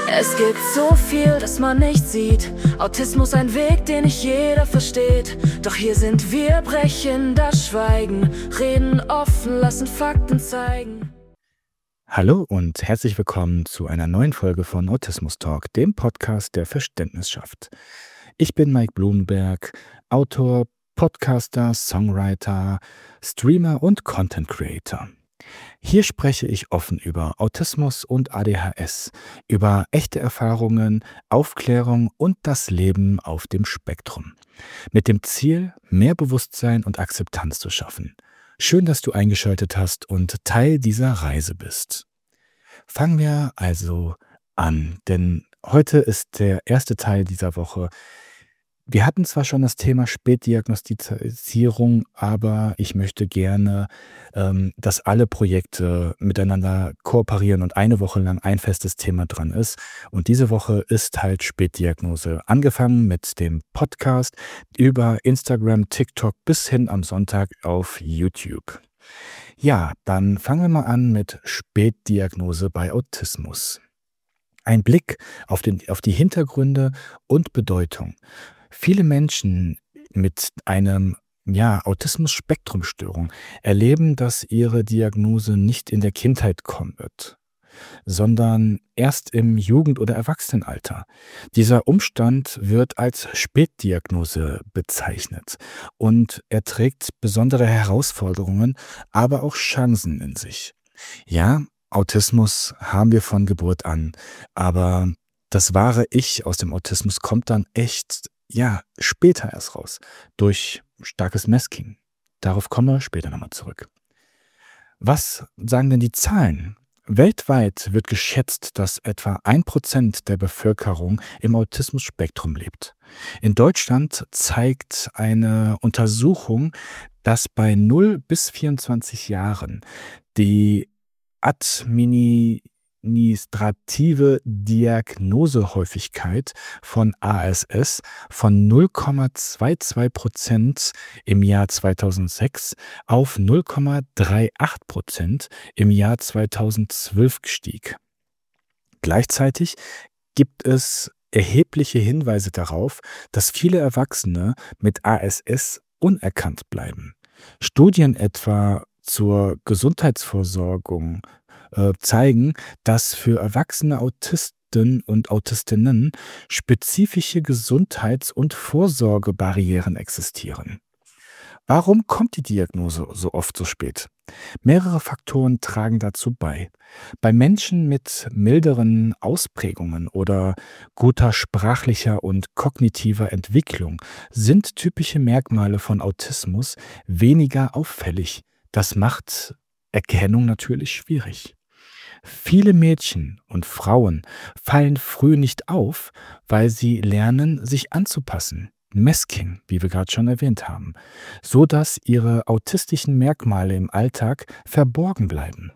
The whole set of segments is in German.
Es gibt so viel, das man nicht sieht. Autismus ein Weg, den nicht jeder versteht. Doch hier sind wir, brechen das Schweigen, reden offen, lassen Fakten zeigen. Hallo und herzlich willkommen zu einer neuen Folge von Autismus Talk, dem Podcast, der Verständnis schafft. Ich bin Mike Blumenberg, Autor, Podcaster, Songwriter, Streamer und Content Creator. Hier spreche ich offen über Autismus und ADHS, über echte Erfahrungen, Aufklärung und das Leben auf dem Spektrum. Mit dem Ziel, mehr Bewusstsein und Akzeptanz zu schaffen. Schön, dass du eingeschaltet hast und Teil dieser Reise bist. Fangen wir also an, denn heute ist der erste Teil dieser Woche. Wir hatten zwar schon das Thema Spätdiagnostizierung, aber ich möchte gerne, dass alle Projekte miteinander kooperieren und eine Woche lang ein festes Thema dran ist. Und diese Woche ist halt Spätdiagnose. Angefangen mit dem Podcast über Instagram, TikTok bis hin am Sonntag auf YouTube. Ja, dann fangen wir mal an mit Spätdiagnose bei Autismus. Ein Blick auf die Hintergründe und Bedeutung. Viele Menschen mit einem Autismus-Spektrum-Störung erleben, dass ihre Diagnose nicht in der Kindheit kommen wird, sondern erst im Jugend- oder Erwachsenenalter. Dieser Umstand wird als Spätdiagnose bezeichnet und er trägt besondere Herausforderungen, aber auch Chancen in sich. Ja, Autismus haben wir von Geburt an, aber das wahre Ich aus dem Autismus kommt dann echt später erst raus, durch starkes Masking. Darauf kommen wir später nochmal zurück. Was sagen denn die Zahlen? Weltweit wird geschätzt, dass etwa 1% der Bevölkerung im Autismus-Spektrum lebt. In Deutschland zeigt eine Untersuchung, dass bei 0 bis 24 Jahren die administrative Diagnosehäufigkeit von ASS von 0,22% im Jahr 2006 auf 0,38% im Jahr 2012 gestieg. Gleichzeitig gibt es erhebliche Hinweise darauf, dass viele Erwachsene mit ASS unerkannt bleiben. Studien etwa zur Gesundheitsversorgung zeigen, dass für erwachsene Autisten und Autistinnen spezifische Gesundheits- und Vorsorgebarrieren existieren. Warum kommt die Diagnose so oft so spät? Mehrere Faktoren tragen dazu bei. Bei Menschen mit milderen Ausprägungen oder guter sprachlicher und kognitiver Entwicklung sind typische Merkmale von Autismus weniger auffällig. Das macht Erkennung natürlich schwierig. Viele Mädchen und Frauen fallen früh nicht auf, weil sie lernen, sich anzupassen. Masking, wie wir gerade schon erwähnt haben, so dass ihre autistischen Merkmale im Alltag verborgen bleiben.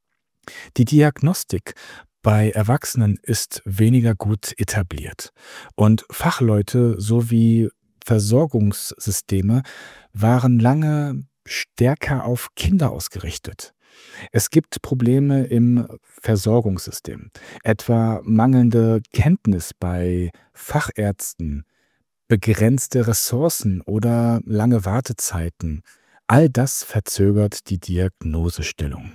Die Diagnostik bei Erwachsenen ist weniger gut etabliert und Fachleute sowie Versorgungssysteme waren lange stärker auf Kinder ausgerichtet. Es gibt Probleme im Versorgungssystem, etwa mangelnde Kenntnis bei Fachärzten, begrenzte Ressourcen oder lange Wartezeiten. All das verzögert die Diagnosestellung.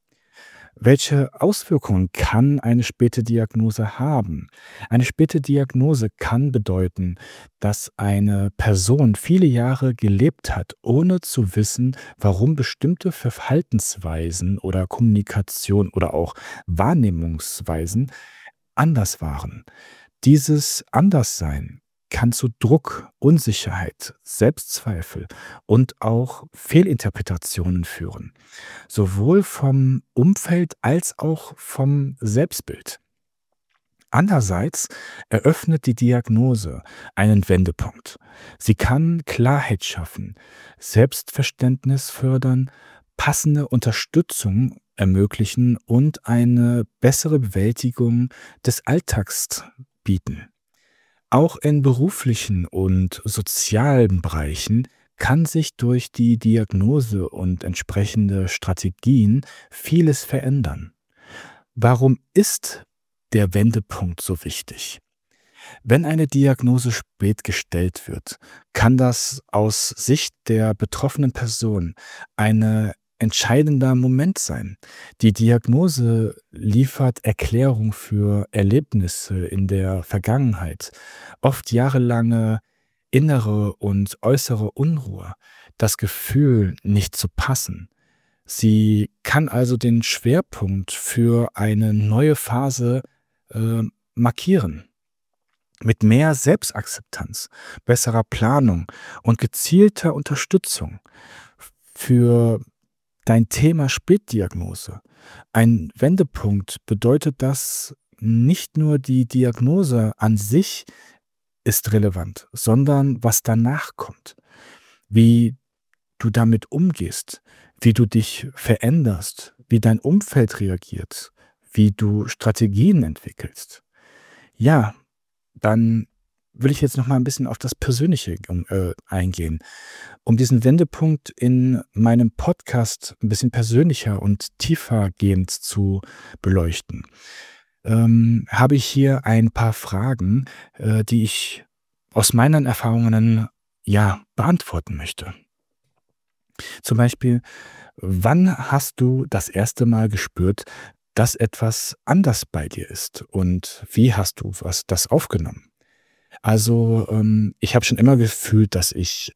Welche Auswirkungen kann eine späte Diagnose haben? Eine späte Diagnose kann bedeuten, dass eine Person viele Jahre gelebt hat, ohne zu wissen, warum bestimmte Verhaltensweisen oder Kommunikation oder auch Wahrnehmungsweisen anders waren. Dieses Anderssein kann zu Druck, Unsicherheit, Selbstzweifel und auch Fehlinterpretationen führen, sowohl vom Umfeld als auch vom Selbstbild. Andererseits eröffnet die Diagnose einen Wendepunkt. Sie kann Klarheit schaffen, Selbstverständnis fördern, passende Unterstützung ermöglichen und eine bessere Bewältigung des Alltags bieten. Auch in beruflichen und sozialen Bereichen kann sich durch die Diagnose und entsprechende Strategien vieles verändern. Warum ist der Wendepunkt so wichtig? Wenn eine Diagnose spät gestellt wird, kann das aus Sicht der betroffenen Person ein entscheidender Moment sein. Die Diagnose liefert Erklärung für Erlebnisse in der Vergangenheit, oft jahrelange innere und äußere Unruhe, das Gefühl, nicht zu passen. Sie kann also den Schwerpunkt für eine neue Phase markieren. Mit mehr Selbstakzeptanz, besserer Planung und gezielter Unterstützung für dein Thema Spätdiagnose. Ein Wendepunkt bedeutet, dass nicht nur die Diagnose an sich ist relevant, sondern was danach kommt, wie du damit umgehst, wie du dich veränderst, wie dein Umfeld reagiert, wie du Strategien entwickelst. Ja, dann will ich jetzt noch mal ein bisschen auf das Persönliche eingehen, um diesen Wendepunkt in meinem Podcast ein bisschen persönlicher und tiefergehend zu beleuchten. Habe ich hier ein paar Fragen, die ich aus meinen Erfahrungen beantworten möchte. Zum Beispiel, wann hast du das erste Mal gespürt, dass etwas anders bei dir ist und wie hast du das aufgenommen? Also, ich habe schon immer gefühlt, dass ich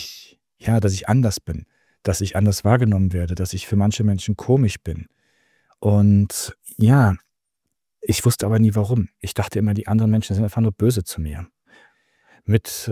anders bin, dass ich anders wahrgenommen werde, dass ich für manche Menschen komisch bin. Und ja, ich wusste aber nie warum. Ich dachte immer, die anderen Menschen sind einfach nur böse zu mir. Mit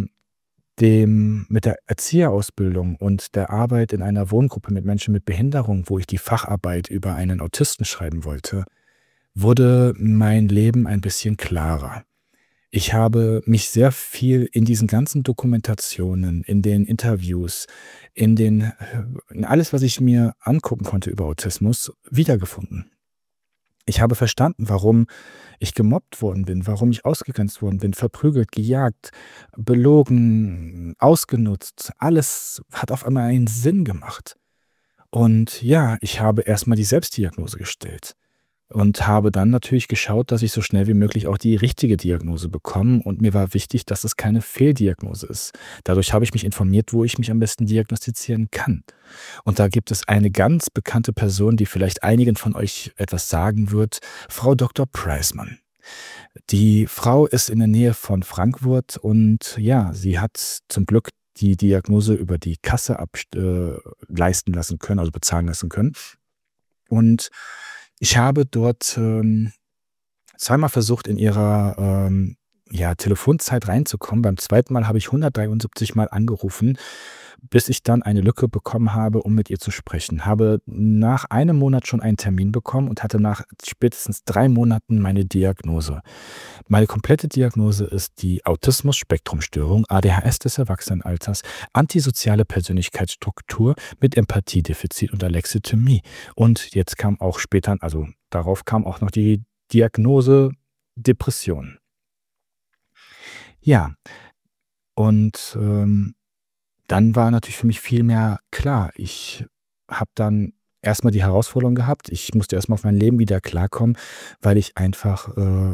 mit der Erzieherausbildung und der Arbeit in einer Wohngruppe mit Menschen mit Behinderung, wo ich die Facharbeit über einen Autisten schreiben wollte, wurde mein Leben ein bisschen klarer. Ich habe mich sehr viel in diesen ganzen Dokumentationen, in den Interviews, in alles, was ich mir angucken konnte über Autismus, wiedergefunden. Ich habe verstanden, warum ich gemobbt worden bin, warum ich ausgegrenzt worden bin, verprügelt, gejagt, belogen, ausgenutzt. Alles hat auf einmal einen Sinn gemacht. Und ja, ich habe erstmal die Selbstdiagnose gestellt und habe dann natürlich geschaut, dass ich so schnell wie möglich auch die richtige Diagnose bekomme. Und mir war wichtig, dass es keine Fehldiagnose ist. Dadurch habe ich mich informiert, wo ich mich am besten diagnostizieren kann. Und da gibt es eine ganz bekannte Person, die vielleicht einigen von euch etwas sagen wird, Frau Dr. Preismann. Die Frau ist in der Nähe von Frankfurt und ja, sie hat zum Glück die Diagnose über die Kasse leisten lassen können, also bezahlen lassen können. Und ich habe dort zweimal versucht, in ihrer Telefonzeit reinzukommen. Beim zweiten Mal habe ich 173 Mal angerufen, bis ich dann eine Lücke bekommen habe, um mit ihr zu sprechen. Habe nach einem Monat schon einen Termin bekommen und hatte nach spätestens 3 Monaten meine Diagnose. Meine komplette Diagnose ist die Autismus-Spektrum-Störung, ADHS des Erwachsenenalters, antisoziale Persönlichkeitsstruktur mit Empathiedefizit und Alexithymie. Und jetzt kam auch später, also darauf kam auch noch die Diagnose Depression. Ja, und dann war natürlich für mich viel mehr klar. Ich habe dann erstmal die Herausforderung gehabt. Ich musste erstmal auf mein Leben wieder klarkommen, weil ich einfach,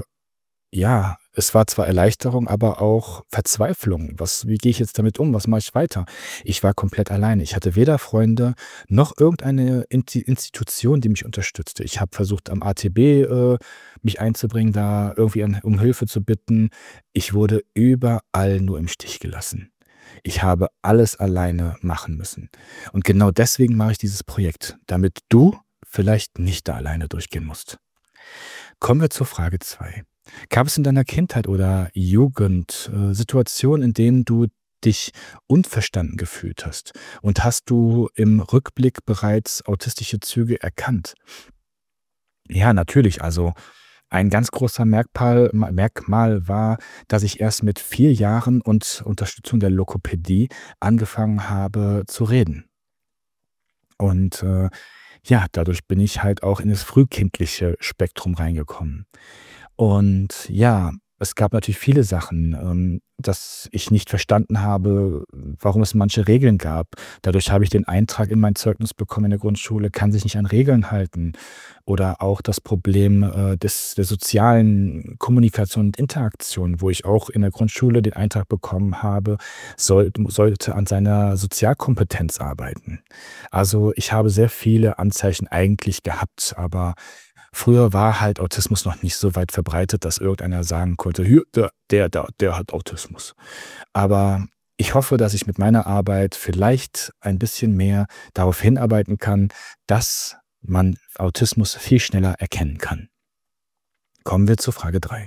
es war zwar Erleichterung, aber auch Verzweiflung. Wie gehe ich jetzt damit um? Was mache ich weiter? Ich war komplett alleine. Ich hatte weder Freunde noch irgendeine Institution, die mich unterstützte. Ich habe versucht, am ATB mich einzubringen, da irgendwie um Hilfe zu bitten. Ich wurde überall nur im Stich gelassen. Ich habe alles alleine machen müssen. Und genau deswegen mache ich dieses Projekt, damit du vielleicht nicht da alleine durchgehen musst. Kommen wir zur Frage 2. Gab es in deiner Kindheit oder Jugend Situationen, in denen du dich unverstanden gefühlt hast? Und hast du im Rückblick bereits autistische Züge erkannt? Ja, natürlich. Also ein ganz großer Merkmal war, dass ich erst mit 4 Jahren und Unterstützung der Logopädie angefangen habe zu reden. Und dadurch bin ich halt auch in das frühkindliche Spektrum reingekommen. Und ja, es gab natürlich viele Sachen, dass ich nicht verstanden habe, warum es manche Regeln gab. Dadurch habe ich den Eintrag in mein Zeugnis bekommen in der Grundschule, kann sich nicht an Regeln halten. Oder auch das Problem der sozialen Kommunikation und Interaktion, wo ich auch in der Grundschule den Eintrag bekommen habe, sollte an seiner Sozialkompetenz arbeiten. Also ich habe sehr viele Anzeichen eigentlich gehabt, aber früher war halt Autismus noch nicht so weit verbreitet, dass irgendeiner sagen konnte: „Hier, der hat Autismus.“ Aber ich hoffe, dass ich mit meiner Arbeit vielleicht ein bisschen mehr darauf hinarbeiten kann, dass man Autismus viel schneller erkennen kann. Kommen wir zu Frage 3.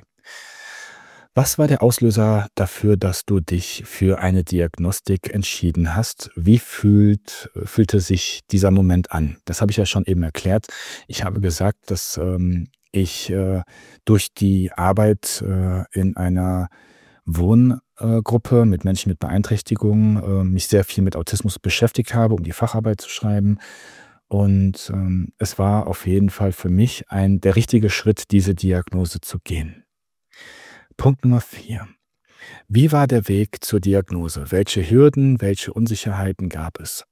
Was war der Auslöser dafür, dass du dich für eine Diagnostik entschieden hast? Wie fühlte sich dieser Moment an? Das habe ich ja schon eben erklärt. Ich habe gesagt, dass ich durch die Arbeit in einer Wohngruppe mit Menschen mit Beeinträchtigungen mich sehr viel mit Autismus beschäftigt habe, um die Facharbeit zu schreiben. Und es war auf jeden Fall für mich der richtige Schritt, diese Diagnose zu gehen. Punkt Nummer 4. Wie war der Weg zur Diagnose? Welche Hürden, welche Unsicherheiten gab es?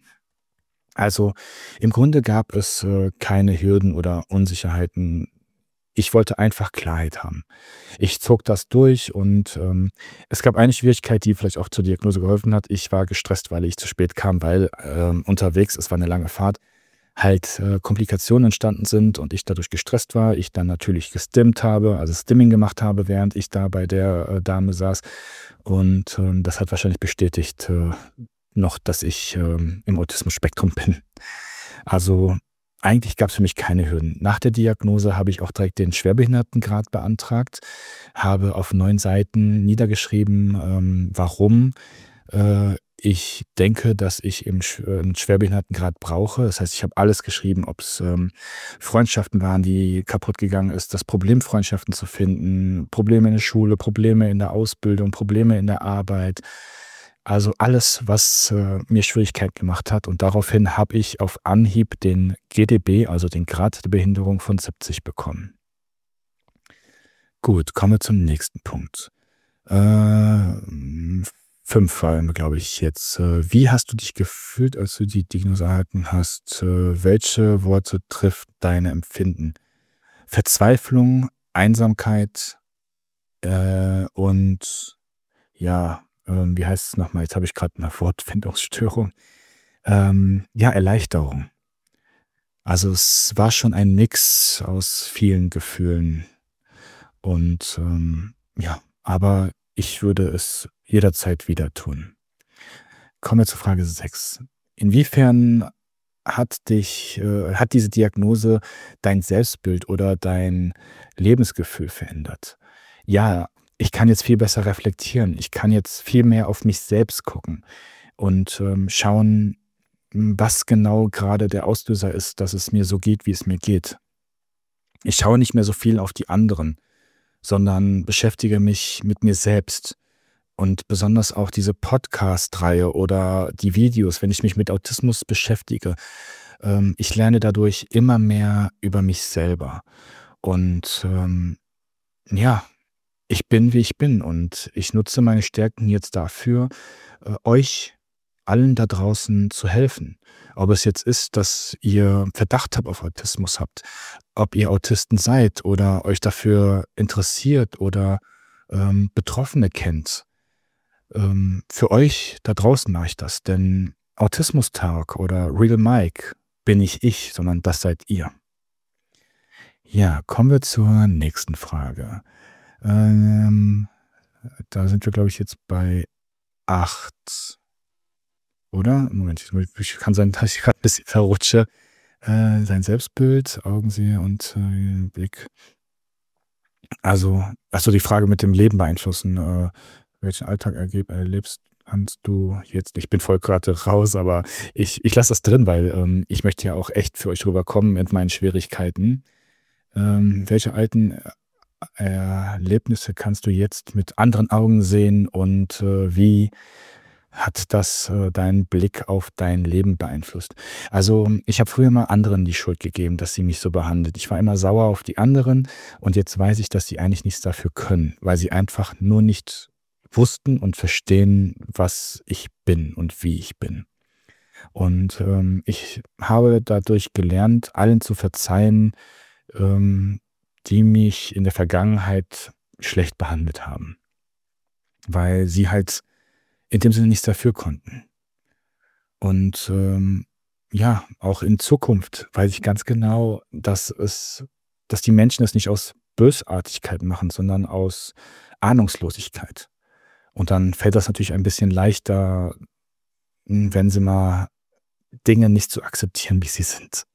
Also im Grunde gab es keine Hürden oder Unsicherheiten. Ich wollte einfach Klarheit haben. Ich zog das durch und es gab eine Schwierigkeit, die vielleicht auch zur Diagnose geholfen hat. Ich war gestresst, weil ich zu spät kam, weil unterwegs, es war eine lange Fahrt, halt Komplikationen entstanden sind und ich dadurch gestresst war. Ich dann natürlich gestimmt habe, also Stimming gemacht habe, während ich da bei der Dame saß. Und das hat wahrscheinlich bestätigt noch, dass ich im Autismus-Spektrum bin. Also eigentlich gab es für mich keine Hürden. Nach der Diagnose habe ich auch direkt den Schwerbehindertengrad beantragt, habe auf 9 Seiten niedergeschrieben, warum ich denke, dass ich einen Schwerbehindertengrad brauche. Das heißt, ich habe alles geschrieben, ob es Freundschaften waren, die kaputt gegangen ist, das Problem, Freundschaften zu finden, Probleme in der Schule, Probleme in der Ausbildung, Probleme in der Arbeit. Also alles, was mir Schwierigkeit gemacht hat. Und daraufhin habe ich auf Anhieb den GDB, also den Grad der Behinderung von 70 bekommen. Gut, kommen wir zum nächsten Punkt. 5 waren wir, glaube ich, jetzt. Wie hast du dich gefühlt, als du die Diagnose erhalten hast? Welche Worte trifft deine Empfinden? Verzweiflung, Einsamkeit und ja, wie heißt es nochmal? Jetzt habe ich gerade eine Wortfindungsstörung. Ja, Erleichterung. Also es war schon ein Mix aus vielen Gefühlen. Und ja, aber ich würde es jederzeit wieder tun. Kommen wir zu Frage 6. Inwiefern hat diese Diagnose dein Selbstbild oder dein Lebensgefühl verändert? Ja, ich kann jetzt viel besser reflektieren. Ich kann jetzt viel mehr auf mich selbst gucken und schauen, was genau gerade der Auslöser ist, dass es mir so geht, wie es mir geht. Ich schaue nicht mehr so viel auf die anderen, sondern beschäftige mich mit mir selbst. Und besonders auch diese Podcast-Reihe oder die Videos, wenn ich mich mit Autismus beschäftige, ich lerne dadurch immer mehr über mich selber. Und ja, ich bin, wie ich bin. Und ich nutze meine Stärken jetzt dafür, euch allen da draußen zu helfen. Ob es jetzt ist, dass ihr Verdacht auf Autismus habt, ob ihr Autisten seid oder euch dafür interessiert oder Betroffene kennt. Für euch da draußen mache ich das, denn Autismus-Tag oder Real Mike bin nicht ich, sondern das seid ihr. Ja, kommen wir zur nächsten Frage. Da sind wir, glaube ich, jetzt bei 8. Oder? Moment, kann sein, dass ich gerade ein bisschen verrutsche. Sein Selbstbild, Augensehe und Blick. Also die Frage mit dem Leben beeinflussen. Welchen Alltag erlebst kannst du jetzt? Ich bin voll gerade raus, aber ich lasse das drin, weil ich möchte ja auch echt für euch rüberkommen mit meinen Schwierigkeiten. Welche alten Erlebnisse kannst du jetzt mit anderen Augen sehen und wie hat das deinen Blick auf dein Leben beeinflusst? Also, ich habe früher mal anderen die Schuld gegeben, dass sie mich so behandelt. Ich war immer sauer auf die anderen und jetzt weiß ich, dass sie eigentlich nichts dafür können, weil sie einfach nur nicht wussten und verstehen, was ich bin und wie ich bin. Und ich habe dadurch gelernt, allen zu verzeihen, ähm, die mich in der Vergangenheit schlecht behandelt haben, weil sie halt in dem Sinne nichts dafür konnten. Und ja, auch in Zukunft weiß ich ganz genau, dass die Menschen es nicht aus Bösartigkeit machen, sondern aus Ahnungslosigkeit. Und dann fällt das natürlich ein bisschen leichter, wenn sie mal Dinge nicht so akzeptieren, wie sie sind.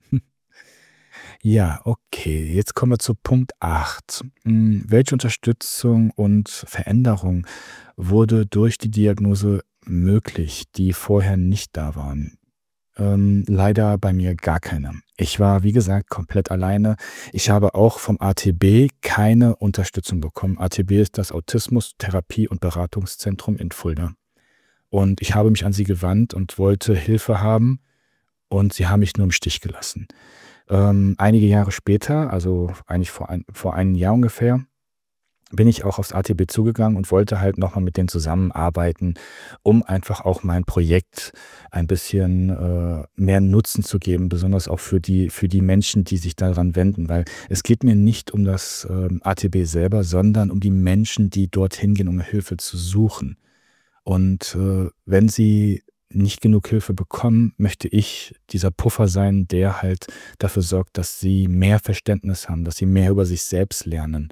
Ja, okay. Jetzt kommen wir zu Punkt 8. Welche Unterstützung und Veränderung wurde durch die Diagnose möglich, die vorher nicht da waren? Leider bei mir gar keine. Ich war, wie gesagt, komplett alleine. Ich habe auch vom ATB keine Unterstützung bekommen. ATB ist das Autismus Therapie- und Beratungszentrum in Fulda. Und ich habe mich an sie gewandt und wollte Hilfe haben und sie haben mich nur im Stich gelassen. Einige Jahre später, also eigentlich vor einem Jahr ungefähr, bin ich auch aufs ATB zugegangen und wollte halt nochmal mit denen zusammenarbeiten, um einfach auch mein Projekt ein bisschen mehr Nutzen zu geben, besonders auch für die Menschen, die sich daran wenden, weil es geht mir nicht um das ATB selber, sondern um die Menschen, die dorthin gehen, um Hilfe zu suchen. Und wenn sie nicht genug Hilfe bekommen, möchte ich dieser Puffer sein, der halt dafür sorgt, dass sie mehr Verständnis haben, dass sie mehr über sich selbst lernen.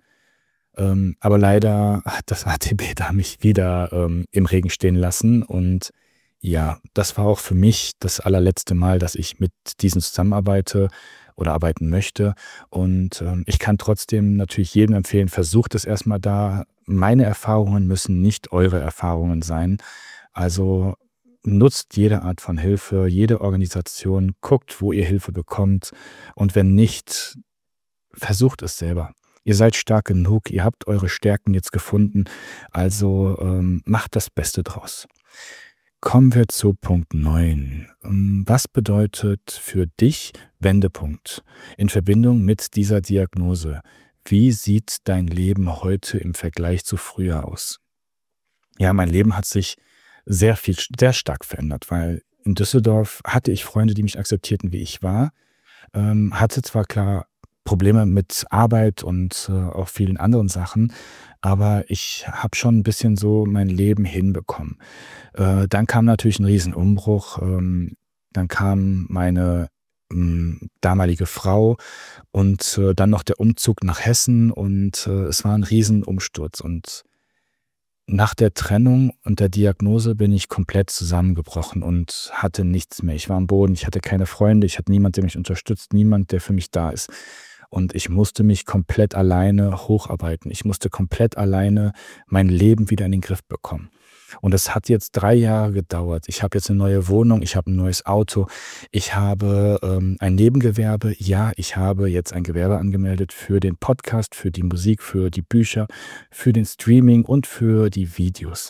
Aber leider hat das ATB da mich wieder im Regen stehen lassen. Und ja, das war auch für mich das allerletzte Mal, dass ich mit diesen zusammenarbeite oder arbeiten möchte. Und ich kann trotzdem natürlich jedem empfehlen, versucht es erstmal da. Meine Erfahrungen müssen nicht eure Erfahrungen sein. Also nutzt jede Art von Hilfe, jede Organisation, guckt, wo ihr Hilfe bekommt. Und wenn nicht, versucht es selber. Ihr seid stark genug, ihr habt eure Stärken jetzt gefunden, also macht das Beste draus. Kommen wir zu Punkt 9. Was bedeutet für dich Wendepunkt in Verbindung mit dieser Diagnose? Wie sieht dein Leben heute im Vergleich zu früher aus? Ja, mein Leben hat sich sehr stark verändert, weil in Düsseldorf hatte ich Freunde, die mich akzeptierten, wie ich war, hatte zwar klar Probleme mit Arbeit und auch vielen anderen Sachen, aber ich habe schon ein bisschen so mein Leben hinbekommen. Dann kam natürlich ein Riesenumbruch. Dann kam meine damalige Frau und dann noch der Umzug nach Hessen und es war ein Riesenumsturz. Und nach der Trennung und der Diagnose bin ich komplett zusammengebrochen und hatte nichts mehr. Ich war am Boden, ich hatte keine Freunde, ich hatte niemand, der mich unterstützt, niemand, der für mich da ist. Und ich musste mich komplett alleine hocharbeiten. Ich musste komplett alleine mein Leben wieder in den Griff bekommen. Und es hat jetzt 3 Jahre gedauert. Ich habe jetzt eine neue Wohnung, ich habe ein neues Auto, ich habe ein Nebengewerbe. Ja, ich habe jetzt ein Gewerbe angemeldet für den Podcast, für die Musik, für die Bücher, für den Streaming und für die Videos.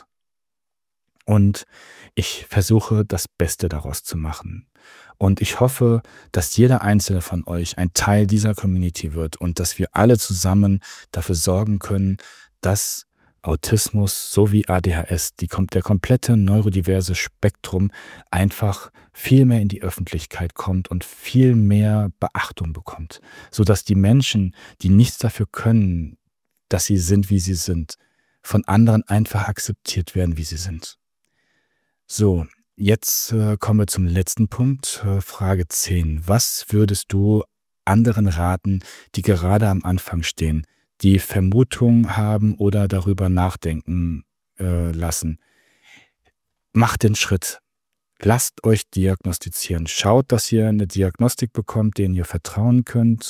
Und ich versuche, das Beste daraus zu machen. Und ich hoffe, dass jeder einzelne von euch ein Teil dieser Community wird und dass wir alle zusammen dafür sorgen können, dass Autismus sowie ADHS, der komplette neurodiverse Spektrum einfach viel mehr in die Öffentlichkeit kommt und viel mehr Beachtung bekommt, sodass die Menschen, die nichts dafür können, dass sie sind, wie sie sind, von anderen einfach akzeptiert werden, wie sie sind. So, jetzt kommen wir zum letzten Punkt, Frage 10. Was würdest du anderen raten, die gerade am Anfang stehen, die Vermutung haben oder darüber nachdenken lassen? Macht den Schritt. Lasst euch diagnostizieren. Schaut, dass ihr eine Diagnostik bekommt, denen ihr vertrauen könnt.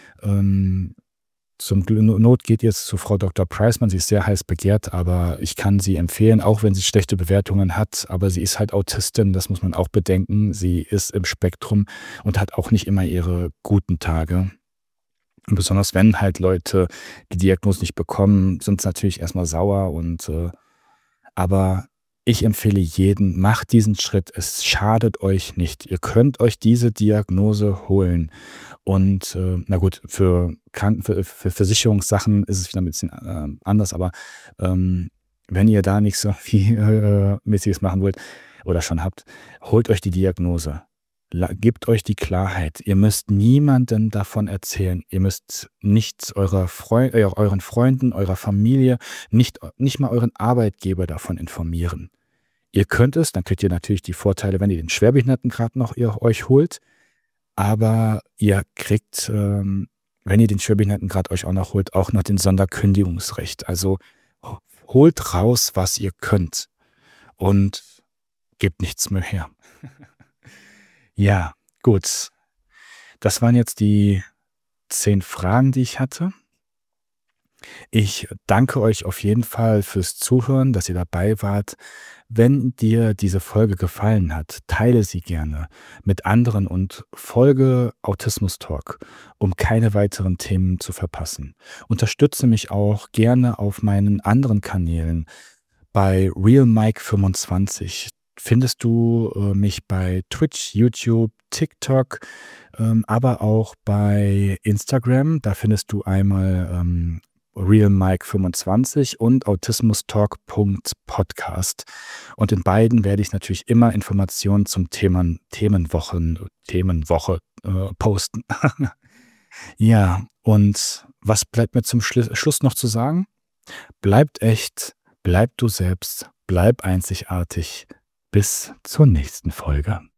Zum Not geht ihr zu Frau Dr. Preismann, sie ist sehr heiß begehrt, aber ich kann sie empfehlen, auch wenn sie schlechte Bewertungen hat, aber sie ist halt Autistin, das muss man auch bedenken. Sie ist im Spektrum und hat auch nicht immer ihre guten Tage. Und besonders wenn halt Leute die Diagnose nicht bekommen, sind sie natürlich erstmal sauer aber Ich empfehle jeden, macht diesen Schritt. Es schadet euch nicht. Ihr könnt euch diese Diagnose holen. Und na gut, für Versicherungssachen ist es wieder ein bisschen anders, aber wenn ihr da nicht so viel Mäßiges machen wollt oder schon habt, holt euch die Diagnose. Gebt euch die Klarheit. Ihr müsst niemandem davon erzählen. Ihr müsst nicht euren Freunden, eurer Familie, nicht mal euren Arbeitgeber davon informieren. Ihr könnt es, dann kriegt ihr natürlich die Vorteile, wenn ihr den Schwerbehindertengrad noch euch holt. Aber ihr kriegt, wenn ihr den Schwerbehindertengrad euch auch noch holt, auch noch den Sonderkündigungsrecht. Also holt raus, was ihr könnt und gebt nichts mehr her. Ja, gut. Das waren jetzt die 10 Fragen, die ich hatte. Ich danke euch auf jeden Fall fürs Zuhören, dass ihr dabei wart. Wenn dir diese Folge gefallen hat, teile sie gerne mit anderen und folge Autismus Talk, um keine weiteren Themen zu verpassen. Unterstütze mich auch gerne auf meinen anderen Kanälen. Bei RealMike25 findest du mich bei Twitch, YouTube, TikTok, aber auch bei Instagram. Da findest du einmal RealMike25 und autismustalk.podcast. Und in beiden werde ich natürlich immer Informationen zum Themenwoche posten. Ja, und was bleibt mir zum Schluss noch zu sagen? Bleibt echt, bleib du selbst, bleib einzigartig. Bis zur nächsten Folge.